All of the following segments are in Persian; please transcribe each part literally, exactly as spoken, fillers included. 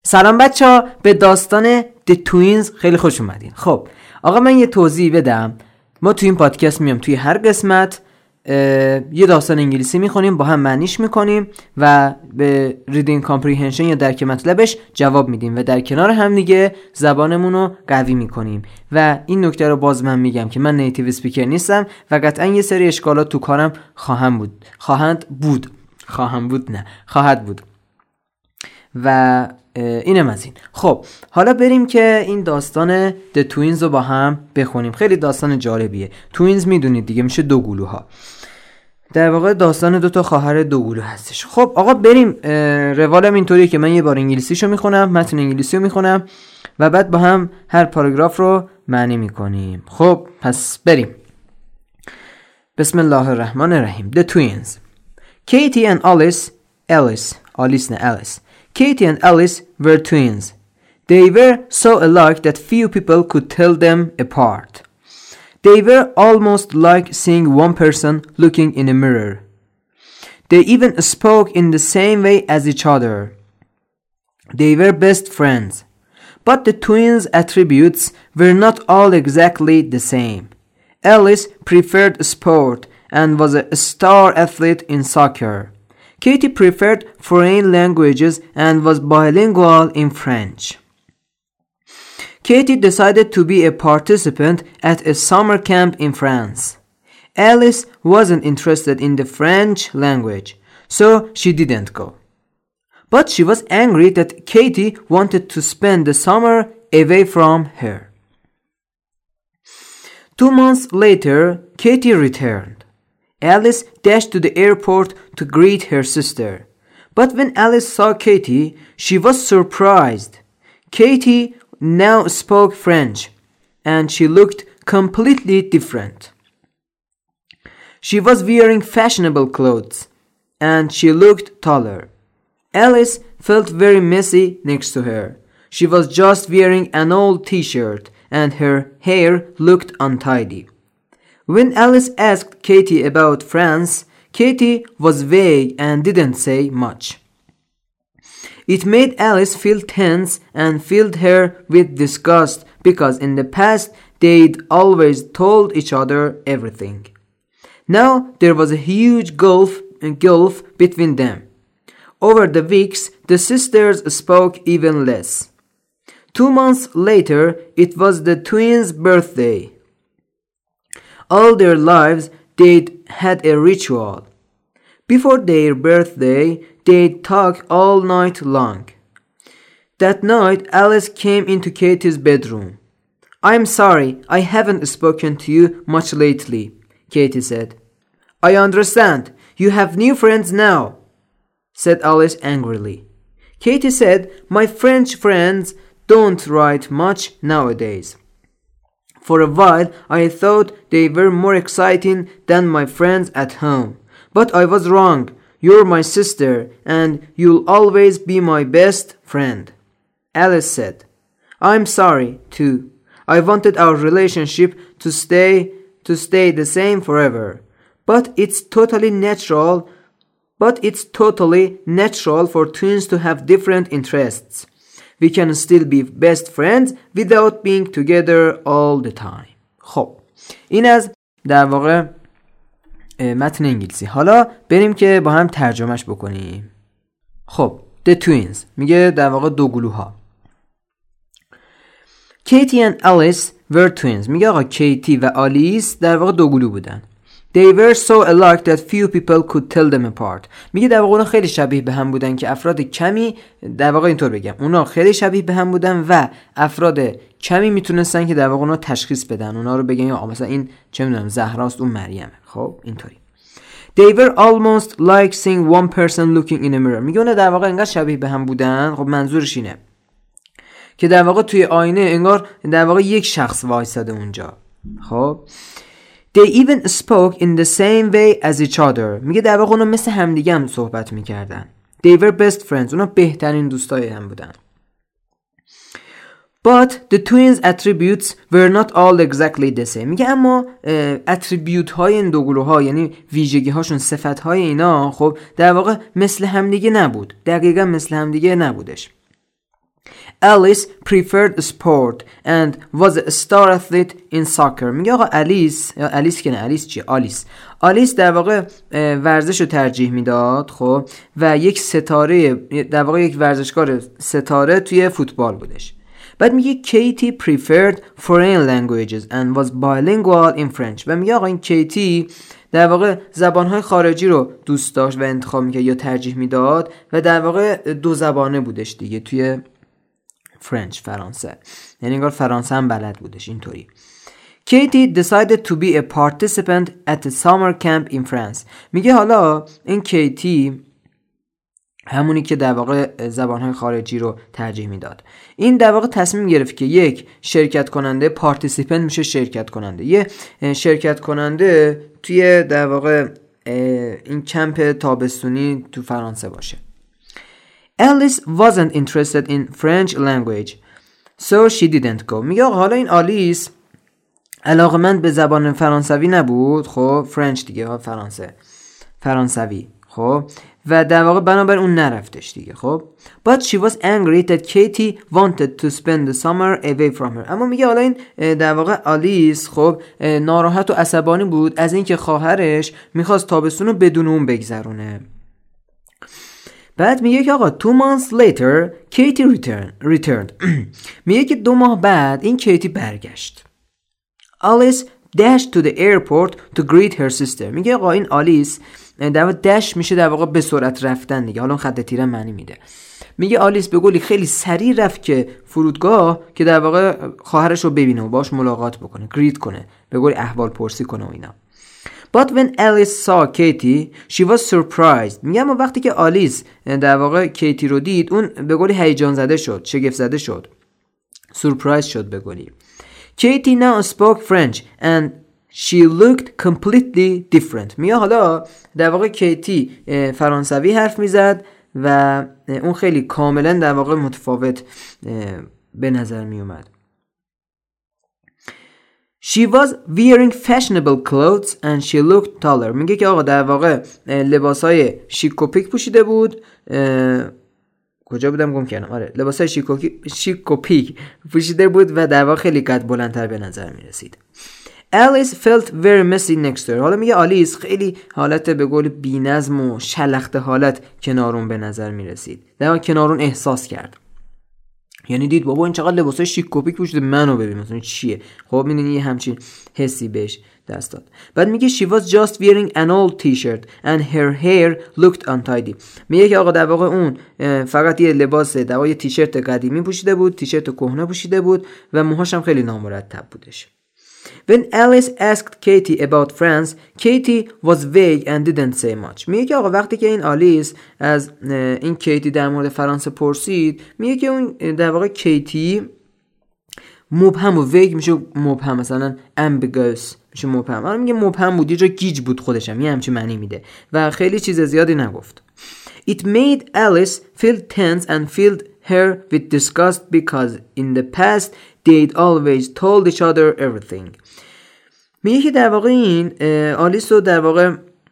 سلام بچه ها، به داستان The Twins خیلی خوش اومدین. خب آقا من یه توضیح بدم. ما توی این پادکست میام توی هر قسمت یه داستان انگلیسی میخونیم، با هم معنیش میکنیم و به ریدینگ کامپریهنشن یا درک مطلبش جواب میدیم و در کنار هم دیگه زبانمون رو قوی میکنیم. و این نکته رو باز من میگم که من نیتیو اسپیکر نیستم و قطعا یه سری اشکالات تو کارم خواهم بود خواهند بود خواهم بود نه خواهد بود و اینم از این. خب حالا بریم که این داستان The Twins رو با هم بخونیم. خیلی داستان جالبیه. توینز میدونید دیگه، میشه دو گلوها. در واقع داستان دو تا خواهر دو گلو هستش. خب آقا بریم. روالم اینطوریه که من یه بار انگلیسیشو میخونم، متن انگلیسیو میخونم و بعد با هم هر پاراگراف رو معنی میکنیم. خب پس بریم. بسم الله الرحمن الرحیم. The Twins. Katie and Alice Alice Alice نه Alice Katie and Alice were twins. They were so alike that few people could tell them apart. They were almost like seeing one person looking in a mirror. They even spoke in the same way as each other. They were best friends. But the twins' attributes were not all exactly the same. Alice preferred sport and was a star athlete in soccer. Katie preferred foreign languages and was bilingual in French. Katie decided to be a participant at a summer camp in France. Alice wasn't interested in the French language, so she didn't go. But she was angry that Katie wanted to spend the summer away from her. Two months later, Katie returned. Alice dashed to the airport to greet her sister. But when Alice saw Katie, she was surprised. Katie now spoke French, and she looked completely different. She was wearing fashionable clothes, and she looked taller. Alice felt very messy next to her. She was just wearing an old t-shirt, and her hair looked untidy. When Alice asked Katie about France, Katie was vague and didn't say much. It made Alice feel tense and filled her with disgust because in the past they'd always told each other everything. Now there was a huge gulf, gulf between them. Over the weeks, the sisters spoke even less. Two months later, it was the twins' birthday. All their lives, they'd had a ritual. Before their birthday, they'd talk all night long. That night, Alice came into Katie's bedroom. "I'm sorry, I haven't spoken to you much lately," Katie said. "I understand. You have new friends now," said Alice angrily. Katie said, "My French friends don't write much nowadays. For a while, I thought they were more exciting than my friends at home. But I was wrong. You're my sister, and you'll always be my best friend." Alice said, "I'm sorry, too. I wanted our relationship to stay, to stay the same forever. But it's totally natural, but it's totally natural for twins to have different interests. We can still be best friends without being together all the time." خب این از در واقع متن انگلیسی. حالا بریم که با هم ترجمهش بکنیم. خب The Twins میگه در واقع دو گلوها. Katie and Alice were twins. میگه آقا کیتی و آلیس در واقع دو گلو بودن. They were so alike that few people could tell them apart. میگه در واقع اونا خیلی شبیه به هم بودن که افراد کمی، در واقع اینطور بگم، اونا خیلی شبیه به هم بودن و افراد کمی میتونستن که در واقع اونا تشخیص بدن، اونا رو بگن یا مثلا این چه میدونم زهراست اون مریمه. خب اینطوری. They were almost like seeing one person looking in a mirror. میگه اونا در واقع انگار شبیه به هم بودن. خب منظورش اینه که در واقع توی آینه انگار در واقع یک شخص وایساده اونجا. خب They even spoke in the same way as each other. میگه در واقع اونا مثل همدیگه هم صحبت میکردن. They were best friends. اونا بهترین دوستای هم بودن. But the twins' attributes were not all exactly the same. میگه اما اتریبیوت های این دو گروه‌ها، یعنی ویژگی هاشون، صفت های اینا، خب در واقع مثل همدیگه نبود. دقیقاً مثل همدیگه نبودش. Alice preferred sport and was a star athlete in soccer. میگه آقا الیس الیس که نه الیس چیه آلیس آلیس در واقع ورزش رو ترجیح میداد خب و یک ستاره در واقع یک ورزشکار ستاره توی فوتبال بودش. بعد میگه کیتی preferred foreign languages and was bilingual in French و میگه آقا این کیتی در واقع زبانهای خارجی رو دوست داشت و انتخاب میکرد یا ترجیح میداد و در واقع دو زبانه بودش دیگه توی فرنچ فرانسه، یعنی انگار فرانسه هم بلد بودش اینطوری. Katie decided to be a participant at a summer camp in France. میگه حالا این کیتی همونی که در واقع زبانهای خارجی رو ترجیح میداد، این در واقع تصمیم گرفت که یک شرکت کننده، پارتیسیپنت میشه شرکت کننده، یه شرکت کننده توی در واقع این کمپ تابستونی تو فرانسه باشه. Alice wasn't interested in French language so she didn't go. میگه حالا این آلیس علاقمند به زبان فرانسوی نبود، خب فرنچ دیگه فرانسه فرانسوی خب و در واقع بنابراین اون نرفتش دیگه خب. But she was angry that Katie wanted to spend the summer away from her. اما میگه حالا این در واقع آلیس خب ناراحت و عصبانی بود از اینکه خواهرش میخواست تابستون رو بدون اون بگذرونه. بعد میگه که آقا two months later Katie returned. returned. میگه که دو ماه بعد این کیتی برگشت. Alice dashed to the airport to greet her sister. میگه آقا این آلیس در واقع دش میشه در واقع به سرعت رفتن دیگه، حالا خط تیره معنی میده. میگه آلیس به قولی خیلی سریع رفت که فرودگاه که در واقع خواهرش رو ببینه و باش ملاقات بکنه، گریت کنه، به قولی احوال پرسی کنه و اینا. But when Alice saw Katie, she was surprised. میگه اما وقتی که آلیس در واقع کیتی رو دید، اون به قولی هیجان زده شد، شگفت زده شد، سورپرایز شد به قولی. Katie now spoke French and she looked completely different. میگه حالا در واقع کیتی فرانسوی حرف میزد و اون خیلی کاملا در واقع متفاوت به نظر می اومد. She was wearing fashionable clothes and she looked taller. میگه که آقا در واقع لباسای شیک و پیک پوشیده بود. کجا بودم گم کردم؟ آره لباسای شیک و پیک پوشیده بود و در واقع خیلی قد بلندتر به نظر می رسید. Alice felt very messy next to her. حالا میگه آلیس خیلی حالت به قول بی‌نظم و شلخته حالت کنارون به نظر می رسید. در واقع کنارون احساس کرد. یعنی دید بابا این چقدر لباسای شیک و پیک پوشیده، منو ببین مثلا چیه. خب میدونی یه همچین حسی بهش دست داد. بعد میگه she was just wearing an old t-shirt and her hair looked untidy. میگه که آقا در واقع اون فقط یه لباس در واقع تیشرت قدیمی پوشیده بود، تیشرت کهنه پوشیده بود و موهاش هم خیلی نامرتب بودش. When Alice asked Katie about France, Katie was vague and didn't say much. میگه که آقا وقتی که این آلیس از این کیتی در مورد فرانسه پرسید، میگه که اون در واقع کیتی مبهم و ویگ میشه مبهم، مثلا ambiguous میشه مبهم. آره میگه مبهم بود، یه جا گیج بود خودش هم، یه همچین معنی میده و خیلی چیز زیادی نگفت. It made Alice feel tense and filled her with disgust because in the past they'd always told each other everything. میگه که در واقع این آلیس رو در واقع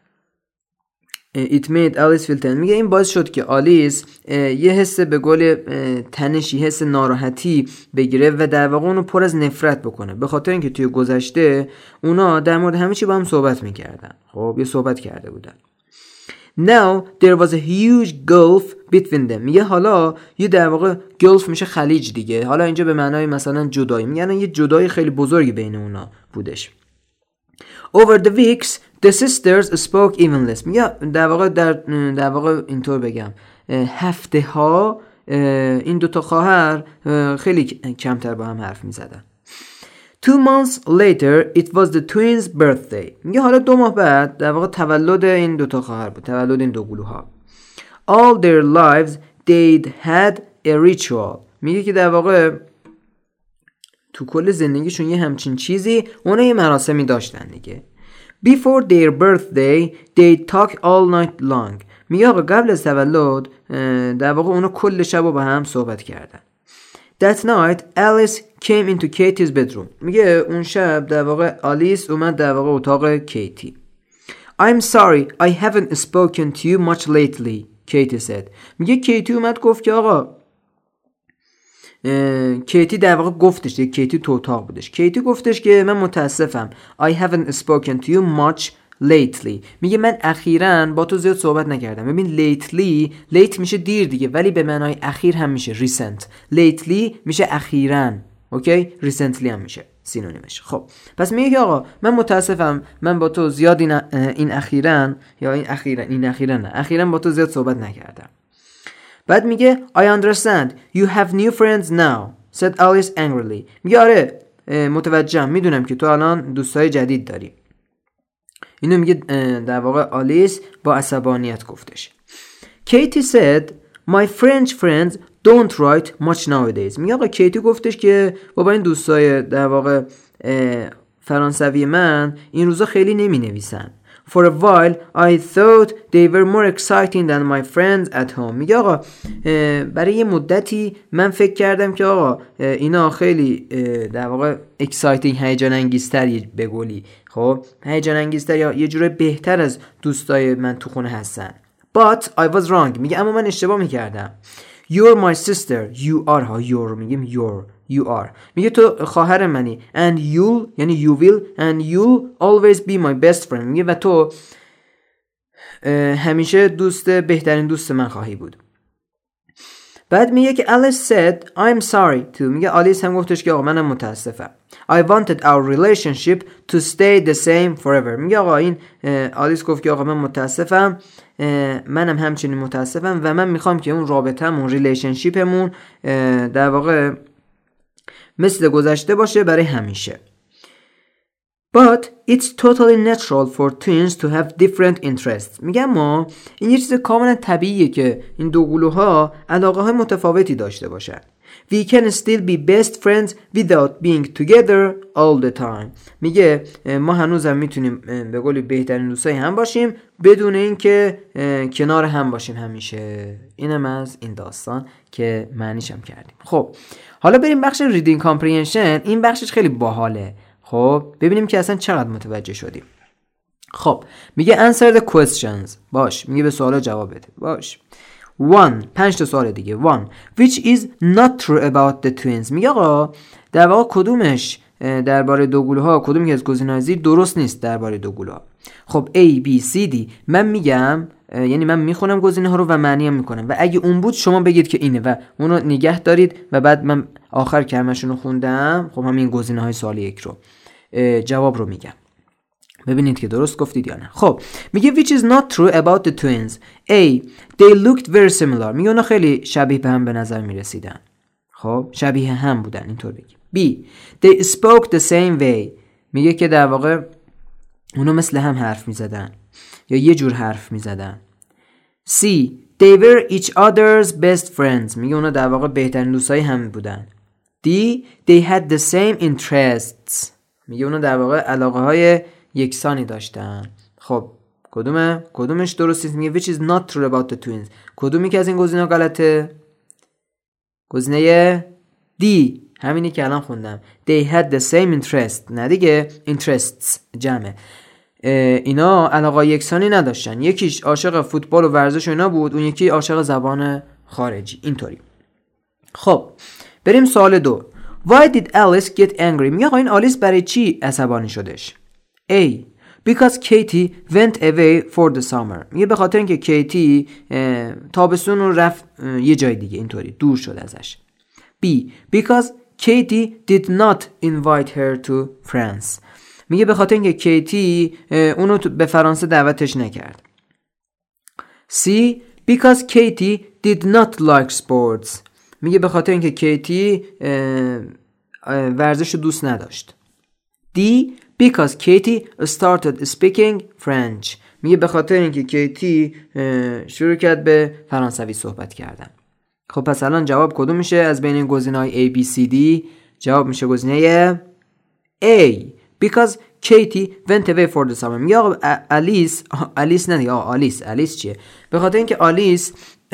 it made Alice feel tense، میگه این باعث شد که آلیس یه حس به قول تنشی، حس ناراحتی بگیره و در واقع اونو پر از نفرت بکنه، به خاطر اینکه توی گذشته اونا در مورد همه چی با هم صحبت میکردن، خب یه صحبت کرده بودن. Now there was a huge gulf between them. میگه حالا یه در واقع گلف میشه خلیج دیگه، حالا اینجا به معنای مثلا جدایی، میگن یه جدایی خیلی بزرگی بین اونا بودش. Over the weeks the sisters spoke even less. میگه در واقع در در واقع اینطور بگم هفته ها این دوتا خواهر خیلی کمتر با هم حرف میزدن. Two months later it was the twins' birthday. میگه حالا دو ماه بعد در واقع تولد این دوتا خواهر بود، تولد این دو گلوها. All their lives they'd had a ritual. میگه که در واقع تو کل زندگیشون یه همچین چیزی، اونا یه مراسمی داشتن دیگه. Before their birthday they'd talk all night long. میگه آقا قبل از تولد در واقع اونا کل شب با هم صحبت کردن. That night Alice came into Katie's bedroom. میگه اون شب در واقع آلیس اومد در واقع اتاق کیتی. I'm sorry I haven't spoken to you much lately, Katie said. میگه کیتی اومد گفت که آقا کیتی در واقع گفتش دیگه، کیتی تو اتاق بودش. کیتی گفتش که من متاسفم I haven't spoken to you much lately. میگه من اخیراً با تو زیاد صحبت نکردم. ببین lately late میشه دیر دیگه، ولی به معنای اخیر هم میشه recent. lately میشه اخیراً، اوکی؟ recently هم میشه سینونیمش. خب پس میگه که آقا من متاسفم من با تو زیاد این این اخیراً یا این اخیراً این اخیراً نه اخیراً با تو زیاد صحبت نکردم. بعد میگه I understand you have new friends now said Alice angrily. میگه آره متوجهم، میدونم که تو الان دوستای جدید داری. اینو میگه در واقع آلیس با عصبانیت گفتش. Katie said my French friends don't write much nowadays. میگه آقا کیتی گفتش که بابا این دوستای در واقع فرانسوی من این روزا خیلی نمی نویسن. For a while I thought they were more exciting than my friends at home. میگه آقا برای یه مدتی من فکر کردم که آقا اینا خیلی در واقع exciting هیجان انگیزتری به قولی، خب هیجان انگیزتر یا یه جوره بهتر از دوستای من تو خونه هستن. But I was wrong. میگه اما من اشتباه میکردم. You're my sister. You are ها you're میگیم you're you are. میگه تو خواهر منی and you'll یعنی you will and you'll always be my best friend. میگه و تو همیشه دوست بهترین دوست من خواهی بود. بعد میگه که Alice said I'm sorry too. میگه آلیس هم گفتش که آقا منم متاسفم. I wanted our relationship to stay the same forever. میگه آقا این آلیس گفت که آقا من متاسفم، منم همچنین متاسفم و من میخوام که اون رابطمون ریلیشنشیپمون در واقع مثل گذشته باشه برای همیشه. But it's totally natural for twins to have different interests. میگم ما این یه چیز کاملا طبیعیه که این دو گلوها علاقه های متفاوتی داشته باشن. We can still be best friends without being together all the time. میگه ما هنوزم میتونیم به قولی بهترین دوستای هم باشیم بدون اینکه کنار هم باشیم همیشه. اینم از این داستان که معنیش هم کردیم. خب حالا بریم بخش reading comprehension. این بخشش خیلی باحاله. خب ببینیم که اصلا چقدر متوجه شدیم. خب میگه answer the questions. باش میگه به سوالا جواب بده. باش one پنج تا سوال دیگه. one which is not true about the twins. میگه آقا در واقع کدومش درباره دوگلوها کدومی که از گزینه‌های زیر درست نیست درباره دوگلوها. خب A B C D من میگم یعنی من میخونم گزینه ها رو و معنی هم میکنم و اگه اون بود شما بگید که اینه و اونو نگه دارید و بعد من آخر که همشون رو خوندم خب همین گزینه های سوال یک رو جواب رو میگم، ببینید که درست گفتید یا نه. خب میگه which is not true about the twins. A they looked very similar. میگه اونا خیلی شبیه به هم به نظر میرسیدن. خب شبیه هم بودن اینطور بگیم. B they spoke the same way. میگه که در واقع اونا مثل هم حرف میزدن یا یه جور حرف میزدن. C they were each other's best friends. میگه اونا در واقع بهترین دوستای هم بودن. D they had the same interests. میگه اونا در واقع علاقه های یکسانی داشتن. خب کدومه؟ کدومش درست نیست؟ میگه which is not true about the twins. کدومی که از این گزینه‌ها غلطه؟ گزینه D همینی که الان خوندم. They had the same interest. نه دیگه interests جمعه. اینا علاقه یکسانی نداشتن. یکیش عاشق فوتبال و ورزش و اینا بود، اون یکی عاشق زبان خارجی. اینطوری. خب بریم سوال دو. Why did Alice get angry؟ میگه آقا این آلیس برای چی عصبانی شدش؟ A because Katie went away for the summer. میگه به خاطر اینکه کیتی تابستون رو رفت یه جای دیگه، اینطوری دور شد ازش. B because Katie did not invite her to France. میگه به خاطر اینکه کیتی اونو به فرانسه دعوتش نکرد. C because Katie did not like sports. میگه به خاطر اینکه کیتی ورزش رو دوست نداشت. D because Katie started speaking French. میگه به خاطر اینکه کیتی شروع کرد به فرانسوی صحبت کردن. خب پس الان جواب کدوم میشه از بین این گزینه‌های A B C D؟ جواب میشه گزینه A because Katie went away for the summer. میگه آقا آلیس آلیس نه دیگه آقا آلیس آلیس چیه؟ به خاطر اینکه آلیس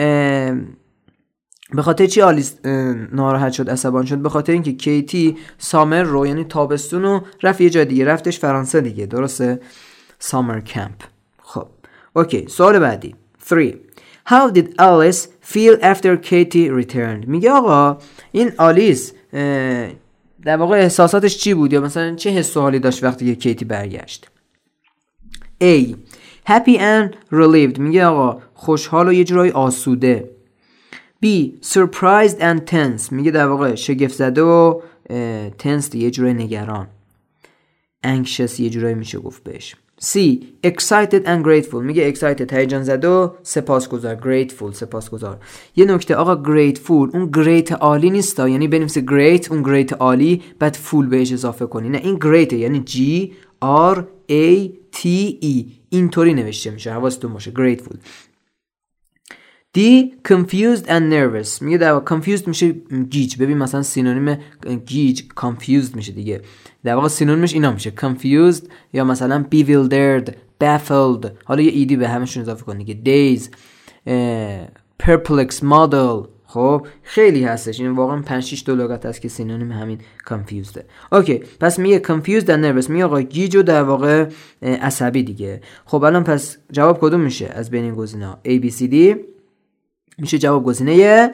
به خاطر چی آلیس ناراحت شد عصبانی شد؟ به خاطر اینکه کیتی سامر رو یعنی تابستون رو رفت یه جای دیگه، رفتش فرانسه دیگه، درسته؟ سامر کمپ. خب اوکی سوال بعدی. three How did Alice feel after Katie returned؟ میگه آقا این آلیس در واقع احساساتش چی بود یا مثلا چه حس و حالی داشت وقتی که کیتی برگشت؟ A. Happy and relieved. میگه آقا خوشحال و یه جورایی آسوده. B. Surprised and tense. میگه در واقع شگفت زده و tense یه جورایی نگران. Anxious یه جورایی میشه گفت بهش. C. Excited and grateful. میگه excited هیجان زده و سپاسگزار. Grateful سپاسگزار. یه نکته آقا grateful اون great عالی نیست تا، یعنی بنویسه great اون great عالی بعد full بهش اضافه کنی، نه این great یعنی G R A T E اینطوری نوشته میشه، حواستون باشه. grateful. D. Confused and nervous. میگه در واقع confused میشه گیج. ببین مثلا سینونیم گیج confused میشه دیگه، در واقع سینونیمش اینا میشه confused یا مثلا bewildered baffled. حالا یه ایدی به همشون اضافه کن دیگه. daze perplex model. خب خیلی هستش، این واقعا پنج شش تا لغت هست که سینونیم همین confused. اوکی پس میگه confused and nervous، میگه آقا گیج و در واقع عصبی دیگه. خب الان پس جواب کدوم میشه از بین این گزینه‌ها؟ A B C D میشه جواب گزینه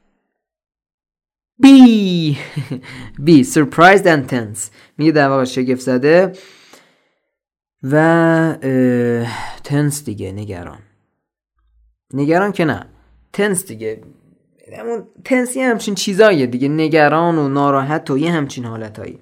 B. B. Surprised and tense. میگه در واقع شگفت زده و tense دیگه، نگران. نگران که نه، tense دیگه، همون tense یه همچین چیزاییه دیگه، نگران و ناراحت و یه همچین حالتایی.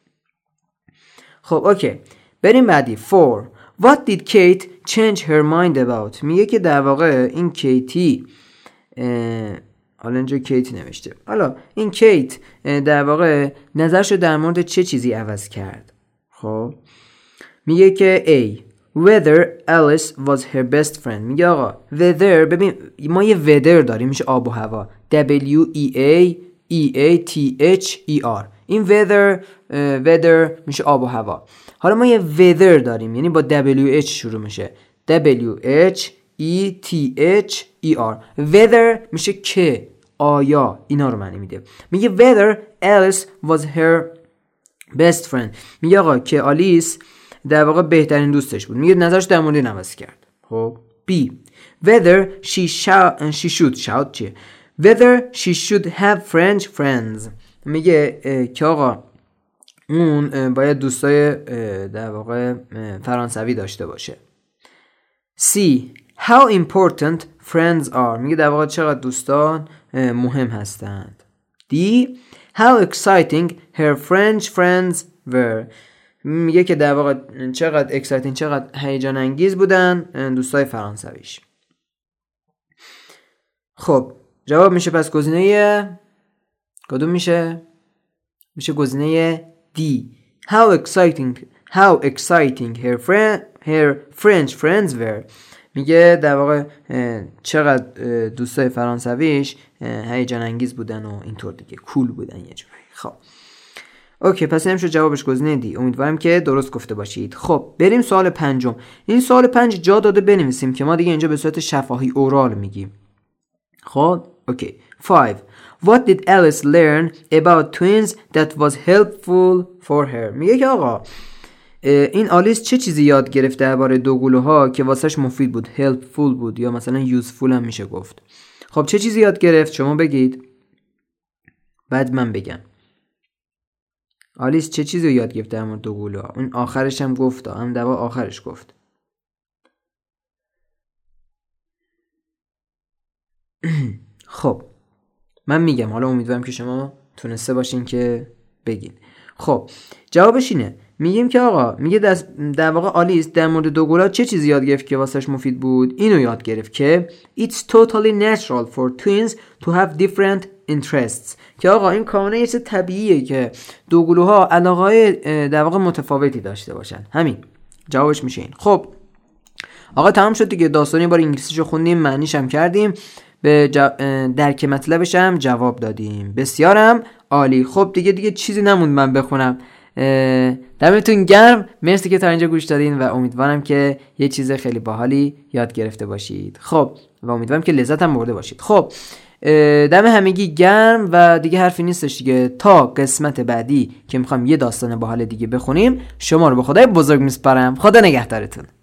خب اوکی بریم بعدی. four. What did Kate change her mind about؟ میگه که در واقع این کیتی، حالا اینجا کیت نوشته، حالا این کیت در واقع نظرشو در مورد چه چیزی عوض کرد؟ خب میگه که A. Whether Alice was her best friend. میگه آقا weather، ببین ما یه weather داریم میشه آب و هوا، W E A E A T H E R. این weather weather میشه آب و هوا. حالا ما یه weather داریم یعنی با W H شروع میشه، W H E T H E R. weather میشه که، آیا، اینا رو معنی میده. میگه whether Alice was her best friend. میگه آقا که آلیس در واقع بهترین دوستش بود. میگه نظرش در مورد این عوض کرد. خب B. whether she should she should shout چیه؟ whether she should have French friends. میگه که آقا اون باید دوستای در واقع فرانسوی داشته باشه. C. How important friends are. میگه در واقع چقدر دوستان مهم هستند. D. How exciting her French friends were. میگه که در واقع چقدر exciting، چقدر هیجان انگیز بودن دوستای فرانسویش. خب جواب میشه پس گزینه کدوم میشه؟ میشه گزینه D. How exciting how exciting her friend her French friends were. میگه در واقع چقدر دوستای فرانسویش هیجان انگیز بودن و اینطور دیگه، کول بودن یه جوری. خب اوکی پس اینم شد جوابش گزینه دی. امیدوارم که درست گفته باشید. خب بریم سوال پنجم. این سوال پنج جا داده بنویسیم که ما دیگه اینجا به صورت شفاهی اورال میگیم. خب اوکی. five. What did Alice learn about twins that was helpful for her؟ میگه که آقا این آلیس چه چیزی یاد گرفت درباره دوقلوها که واسش مفید بود، helpful بود یا مثلا useful هم میشه گفت. خب چه چیزی یاد گرفت؟ شما بگید بعد من بگم. آلیس چه چیزی یاد گرفت در مورد دوقلوها؟ اون آخرش هم گفت، هم دوا آخرش گفت. خب من میگم، حالا امیدوارم که شما تونسته باشین که بگین. خب جوابش اینه، میگیم که آقا میگه در واقع آلیس در مورد دوقلوها چه چیزی یاد گرفت که واسش مفید بود؟ اینو یاد گرفت که it's totally natural for twins to have different interests. که آقا این کاملا یه چیز طبیعیه که دوقلوها علاقه‌های در واقع متفاوتی داشته باشن. همین جوابش میشه این. خب آقا تمام شد دیگه، داستانی بار انگلیسیشو خوندیم، معنیش هم کردیم، به درک مطلبش هم جواب دادیم. بسیارم عالی. خب دیگه دیگه چیزی نموند من بخونم. دمتون گرم، مرسی که تا اینجا گوش دادین و امیدوارم که یه چیز خیلی باحالی یاد گرفته باشید. خب و امیدوارم که لذت هم برده باشید. خب دم همگی گرم و دیگه حرفی نیستش دیگه، تا قسمت بعدی که میخوام یه داستان باحال دیگه بخونیم شما رو به خدای بزرگ میسپارم. خدا نگهدارتون.